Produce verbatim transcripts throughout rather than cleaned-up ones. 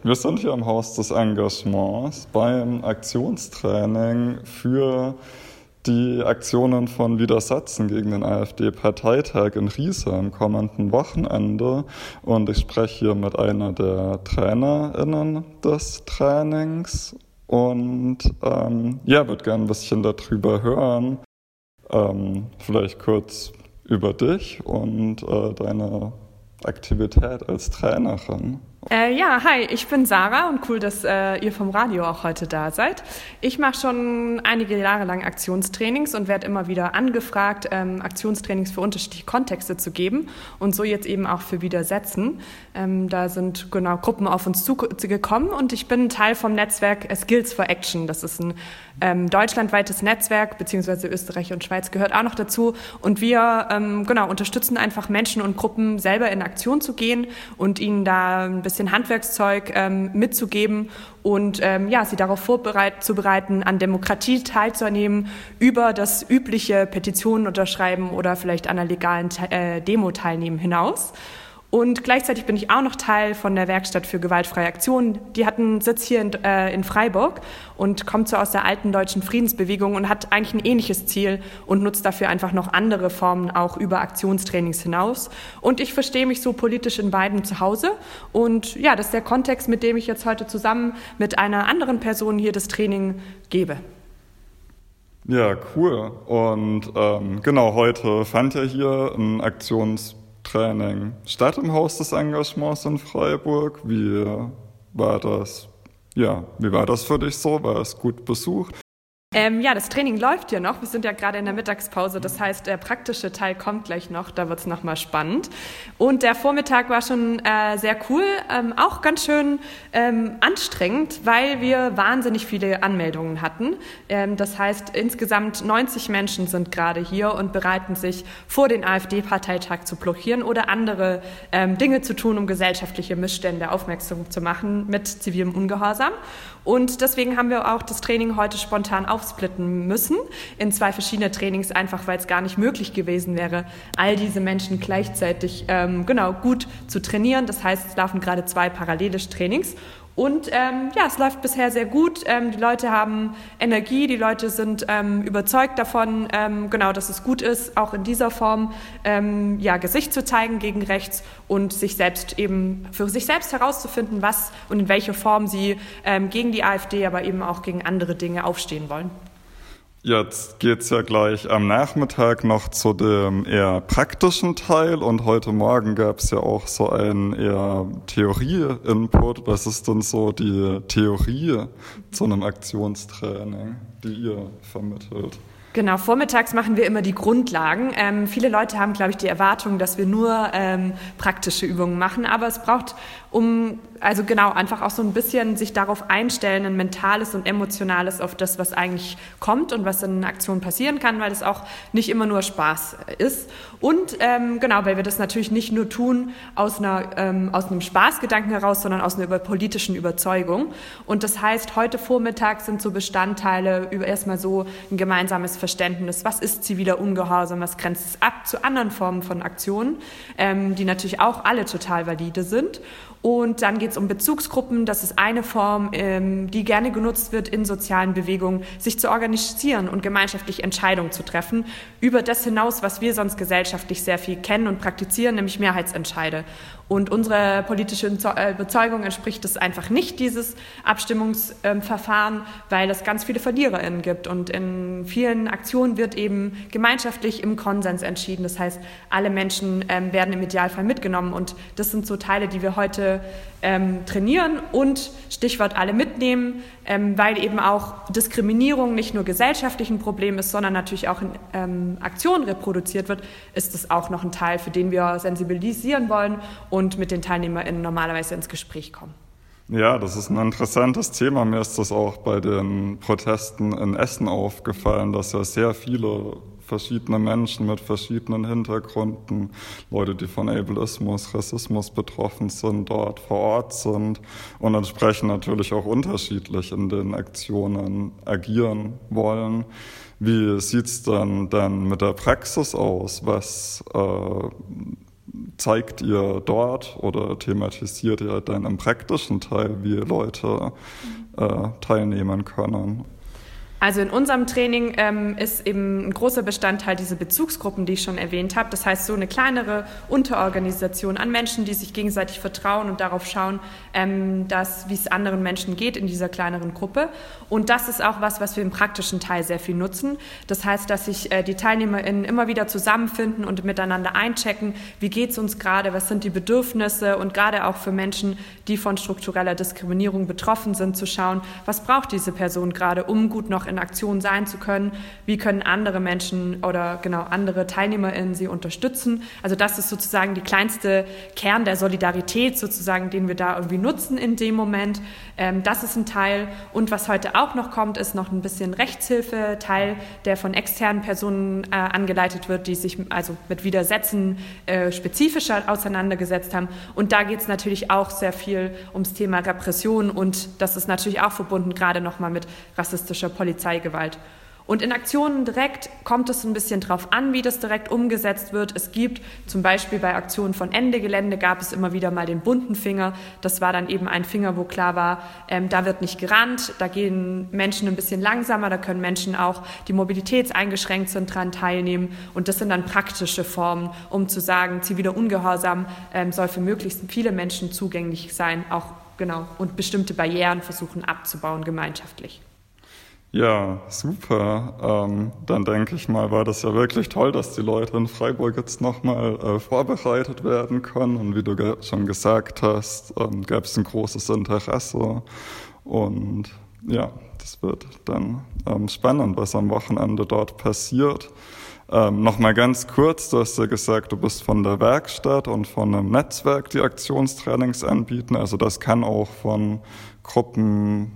Wir sind hier im Haus des Engagements beim Aktionstraining für die Aktionen von Widersetzen gegen den AfD-Parteitag in Riesa am kommenden Wochenende. Und ich spreche hier mit einer der TrainerInnen des Trainings und ähm, ja, würde gerne ein bisschen darüber hören. Ähm, vielleicht kurz über dich und äh, deine Aktivität als Trainerin. Äh, ja, hi, ich bin Sarah und cool, dass äh, ihr vom Radio auch heute da seid. Ich mache schon einige Jahre lang Aktionstrainings und werde immer wieder angefragt, ähm, Aktionstrainings für unterschiedliche Kontexte zu geben und so jetzt eben auch für Widersetzen. Ähm, da sind genau Gruppen auf uns zugekommen und ich bin Teil vom Netzwerk Skills for Action. Das ist ein ähm, deutschlandweites Netzwerk, beziehungsweise Österreich und Schweiz gehört auch noch dazu. Und wir ähm, genau unterstützen einfach Menschen und Gruppen, selber in Aktion zu gehen und ihnen da ein bisschen Handwerkszeug ähm, mitzugeben und ähm, ja, sie darauf vorzubereiten, an Demokratie teilzunehmen, über das übliche Petitionen unterschreiben oder vielleicht an einer legalen äh, Demo teilnehmen hinaus. Und gleichzeitig bin ich auch noch Teil von der Werkstatt für gewaltfreie Aktionen. Die hat einen Sitz hier in, äh, in Freiburg und kommt so aus der alten deutschen Friedensbewegung und hat eigentlich ein ähnliches Ziel und nutzt dafür einfach noch andere Formen auch über Aktionstrainings hinaus. Und ich verstehe mich so politisch in beiden zu Hause. Und ja, das ist der Kontext, mit dem ich jetzt heute zusammen mit einer anderen Person hier das Training gebe. Ja, cool. Und ähm, genau, heute fand ja hier ein Aktions Training statt im Haus des Engagements in Freiburg. Wie war das? Ja, wie war das für dich so? War es gut besucht? Ähm, ja, das Training läuft ja noch. Wir sind ja gerade in der Mittagspause. Das heißt, der praktische Teil kommt gleich noch. Da wird es nochmal spannend. Und der Vormittag war schon äh, sehr cool. Ähm, auch ganz schön ähm, anstrengend, weil wir wahnsinnig viele Anmeldungen hatten. Ähm, das heißt, insgesamt neunzig Menschen sind gerade hier und bereiten sich vor, den AfD-Parteitag zu blockieren oder andere ähm, Dinge zu tun, um gesellschaftliche Missstände aufmerksam zu machen mit zivilem Ungehorsam. Und deswegen haben wir auch das Training heute spontan aufsplitten müssen in zwei verschiedene Trainings, einfach weil es gar nicht möglich gewesen wäre, all diese Menschen gleichzeitig ähm, genau gut zu trainieren. Das heißt, es laufen gerade zwei parallele Trainings. Und ähm, ja, es läuft bisher sehr gut. Ähm, die Leute haben Energie, die Leute sind ähm, überzeugt davon, ähm, genau, dass es gut ist, auch in dieser Form ähm, ja, Gesicht zu zeigen gegen rechts und sich selbst eben für sich selbst herauszufinden, was und in welcher Form sie ähm, gegen die AfD, aber eben auch gegen andere Dinge aufstehen wollen. Jetzt geht's ja gleich am Nachmittag noch zu dem eher praktischen Teil und heute Morgen gab's ja auch so einen eher Theorie-Input. Was ist denn so die Theorie zu einem Aktionstraining, die ihr vermittelt? Genau, vormittags machen wir immer die Grundlagen. Ähm, viele Leute haben, glaube ich, die Erwartung, dass wir nur ähm, praktische Übungen machen, aber es braucht, um, also genau, einfach auch so ein bisschen sich darauf einstellen, ein mentales und emotionales auf das, was eigentlich kommt und was in Aktion passieren kann, weil es auch nicht immer nur Spaß ist. Und ähm, genau, weil wir das natürlich nicht nur tun aus, einer, ähm, aus einem Spaßgedanken heraus, sondern aus einer politischen Überzeugung. Und das heißt, heute Vormittag sind so Bestandteile über erstmal so ein gemeinsames Verständnis, was ist ziviler Ungehorsam, was grenzt es ab zu anderen Formen von Aktionen, ähm, die natürlich auch alle total valide sind. Und dann geht es um Bezugsgruppen. Das ist eine Form, ähm, die gerne genutzt wird in sozialen Bewegungen, sich zu organisieren und gemeinschaftlich Entscheidungen zu treffen über das hinaus, was wir sonst gesellschaftlich sehr viel kennen und praktizieren, nämlich Mehrheitsentscheide. Und unsere politische Überzeugung entspricht es einfach nicht, dieses Abstimmungsverfahren, weil es ganz viele VerliererInnen gibt. Und in vielen Aktionen wird eben gemeinschaftlich im Konsens entschieden. Das heißt, alle Menschen ähm, werden im Idealfall mitgenommen. Und das sind so Teile, die wir heute ähm, trainieren und Stichwort alle mitnehmen, ähm, weil eben auch Diskriminierung nicht nur gesellschaftlich ein Problem ist, sondern natürlich auch in ähm, Aktionen reproduziert wird, ist es auch noch ein Teil, für den wir sensibilisieren wollen und mit den TeilnehmerInnen normalerweise ins Gespräch kommen. Ja, das ist ein interessantes Thema. Mir ist das auch bei den Protesten in Essen aufgefallen, dass ja sehr viele verschiedene Menschen mit verschiedenen Hintergründen, Leute, die von Ableismus, Rassismus betroffen sind, dort vor Ort sind und entsprechend natürlich auch unterschiedlich in den Aktionen agieren wollen. Wie sieht's dann dann mit der Praxis aus? Was äh, zeigt ihr dort oder thematisiert ihr dann im praktischen Teil, wie Leute äh, teilnehmen können? Also in unserem Training ähm, ist eben ein großer Bestandteil diese Bezugsgruppen, die ich schon erwähnt habe. Das heißt, so eine kleinere Unterorganisation an Menschen, die sich gegenseitig vertrauen und darauf schauen, ähm, dass, wie es anderen Menschen geht in dieser kleineren Gruppe. Und das ist auch was, was wir im praktischen Teil sehr viel nutzen. Das heißt, dass sich äh, die TeilnehmerInnen immer wieder zusammenfinden und miteinander einchecken, wie geht es uns gerade, was sind die Bedürfnisse, und gerade auch für Menschen, die von struktureller Diskriminierung betroffen sind, zu schauen, was braucht diese Person gerade, um gut noch in Aktion sein zu können, wie können andere Menschen oder genau andere TeilnehmerInnen sie unterstützen. Also das ist sozusagen die kleinste Kern der Solidarität sozusagen, den wir da irgendwie nutzen in dem Moment. Ähm, das ist ein Teil. Und was heute auch noch kommt, ist noch ein bisschen Rechtshilfe, Teil, der von externen Personen äh, angeleitet wird, die sich also mit Widersätzen äh, spezifischer auseinandergesetzt haben. Und da geht es natürlich auch sehr viel ums Thema Repression, und das ist natürlich auch verbunden gerade nochmal mit rassistischer Polizei. Polizeigewalt. Und in Aktionen direkt kommt es ein bisschen drauf an, wie das direkt umgesetzt wird. Es gibt zum Beispiel bei Aktionen von Ende Gelände gab es immer wieder mal den bunten Finger. Das war dann eben ein Finger, wo klar war, ähm, da wird nicht gerannt, da gehen Menschen ein bisschen langsamer, da können Menschen auch, die mobilitätseingeschränkt sind, daran teilnehmen. Und das sind dann praktische Formen, um zu sagen, ziviler Ungehorsam ähm, soll für möglichst viele Menschen zugänglich sein, auch genau, und bestimmte Barrieren versuchen abzubauen gemeinschaftlich. Ja, super. Ähm, dann denke ich mal, war das ja wirklich toll, dass die Leute in Freiburg jetzt nochmal äh, vorbereitet werden können. Und wie du ge- schon gesagt hast, ähm, gab es ein großes Interesse. Und ja, das wird dann ähm, spannend, was am Wochenende dort passiert. Ähm, Nochmal ganz kurz, du hast ja gesagt, du bist von der Werkstatt und von einem Netzwerk, die Aktionstrainings anbieten. Also das kann auch von Gruppen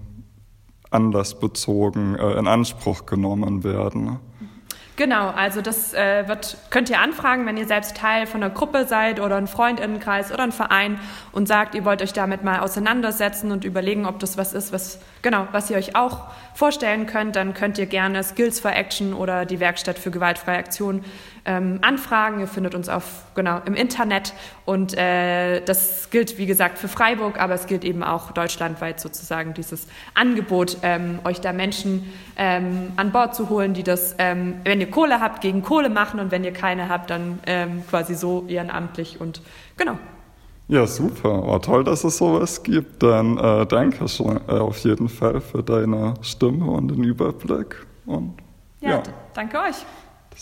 anlassbezogen äh, in Anspruch genommen werden. Genau, also das äh, wird, könnt ihr anfragen, wenn ihr selbst Teil von einer Gruppe seid oder ein Freundinnenkreis oder ein Verein und sagt, ihr wollt euch damit mal auseinandersetzen und überlegen, ob das was ist, was genau, was ihr euch auch vorstellen könnt, dann könnt ihr gerne Skills for Action oder die Werkstatt für gewaltfreie Aktion ähm, anfragen. Ihr findet uns auf genau im Internet, und äh, das gilt wie gesagt für Freiburg, aber es gilt eben auch deutschlandweit sozusagen dieses Angebot, ähm, euch da Menschen ähm, an Bord zu holen, die das, ähm, wenn ihr Kohle habt, gegen Kohle machen, und wenn ihr keine habt, dann ähm, quasi so ehrenamtlich, und genau. Ja, super. Oh, toll, dass es sowas gibt. Dann äh, danke schon äh, auf jeden Fall für deine Stimme und den Überblick. Und, ja, ja. danke euch.